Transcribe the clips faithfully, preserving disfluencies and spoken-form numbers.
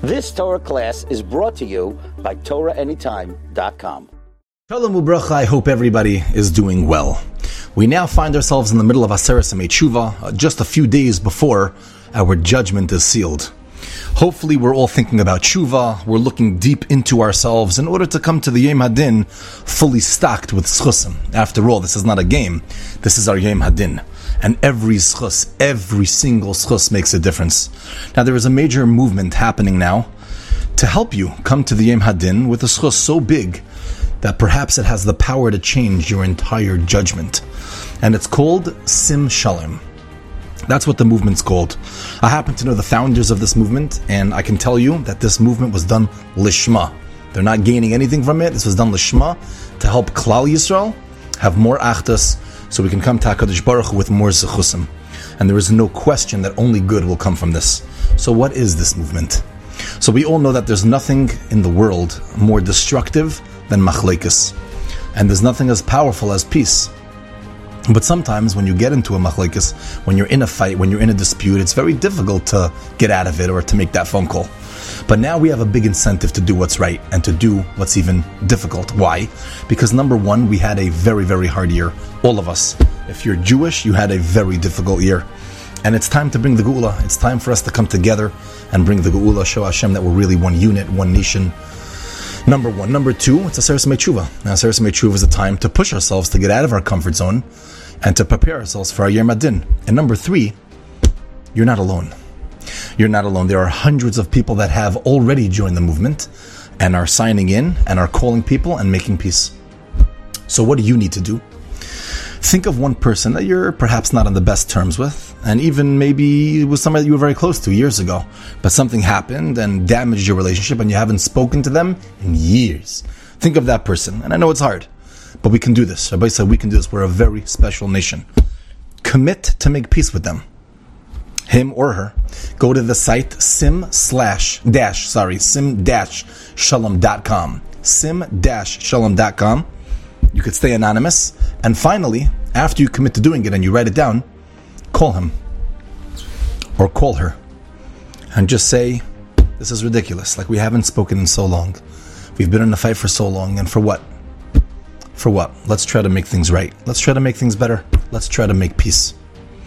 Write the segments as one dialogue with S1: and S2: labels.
S1: This Torah class is brought to you by Torah Anytime dot com.
S2: Shalom ubracha, I hope everybody is doing well. We now find ourselves in the middle of Aseret Yemei Tshuva, uh, just a few days before our judgment is sealed. Hopefully we're all thinking about Tshuva, we're looking deep into ourselves in order to come to the Yom Hadin fully stocked with schusim. After all, this is not a game, this is our Yom Hadin. And every schus, every single schus makes a difference. Now there is a major movement happening now to help you come to the Yom Hadin with a schus so big that perhaps it has the power to change your entire judgment. And it's called Sim Shalom. That's what the movement's called. I happen to know the founders of this movement, and I can tell you that this movement was done lishma. They're not gaining anything from it. This was done lishma to help Klal Yisrael have more achdus, so we can come to HaKadosh Baruch Hu with more zechusim. And there is no question that only good will come from this. So what is this movement? So we all know that there's nothing in the world more destructive than machlekes. And there's nothing as powerful as peace. But sometimes when you get into a machlekes, when you're in a fight, when you're in a dispute, it's very difficult to get out of it or to make that phone call. But now we have a big incentive to do what's right and to do what's even difficult. Why? Because number one, we had a very, very hard year. All of us. If you're Jewish, you had a very difficult year. And it's time to bring the Geula. It's time for us to come together and bring the Geula, show Hashem that we're really one unit, one nation. Number one. Number two, it's Aseret Yemei Tshuva. Now, Aseret Yemei Tshuva is a time to push ourselves to get out of our comfort zone and to prepare ourselves for our Yom Hadin. And number three, you're not alone. You're not alone. There are hundreds of people that have already joined the movement and are signing in and are calling people and making peace. So what do you need to do? Think of one person that you're perhaps not on the best terms with, and even maybe it was somebody you were very close to years ago, but something happened and damaged your relationship and you haven't spoken to them in years. Think of that person. And I know it's hard, but we can do this. Rabbi said we can do this. We're a very special nation. Commit to make peace with them. Him or her. Go to the site sim slash dash, sorry, sim dash shalom dot com. sim dash shalom dot com. You could stay anonymous. And finally, after you commit to doing it and you write it down, call him or call her and just say, this is ridiculous. Like, we haven't spoken in so long. We've been in a fight for so long. And for what? For what? Let's try to make things right. Let's try to make things better. Let's try to make peace.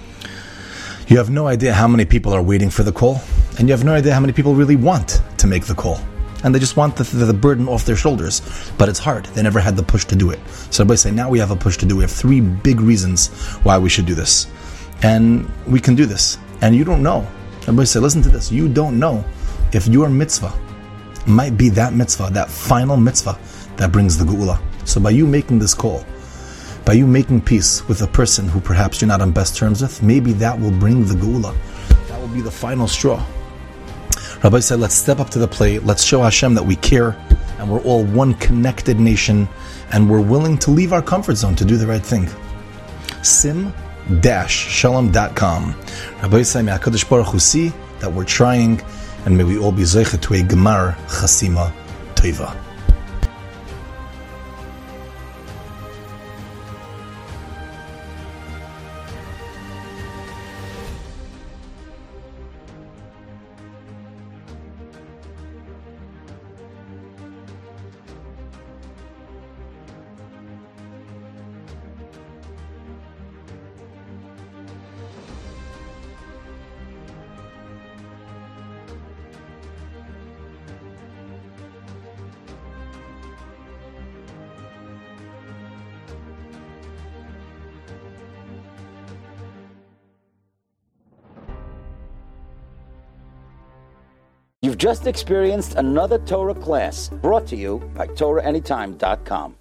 S2: You have no idea how many people are waiting for the call, and you have no idea how many people really want to make the call. And they just want the, the, the burden off their shoulders. But it's hard. They never had the push to do it. So everybody say, now we have a push to do it. We have three big reasons why we should do this. And we can do this. And you don't know. Everybody say, listen to this. You don't know if your mitzvah might be that mitzvah, that final mitzvah that brings the geula. So by you making this call, by you making peace with a person who perhaps you're not on best terms with, maybe that will bring the geula. That will be the final straw. Rabbi said, let's step up to the plate. Let's show Hashem that we care and we're all one connected nation and we're willing to leave our comfort zone to do the right thing. sim dash shalom dot com. Rabbi said, may HaKadosh Baruch Hu see that we're trying, and may we all be zeicha to a gemar chasima tova.
S1: You've just experienced another Torah class brought to you by Torah Anytime dot com.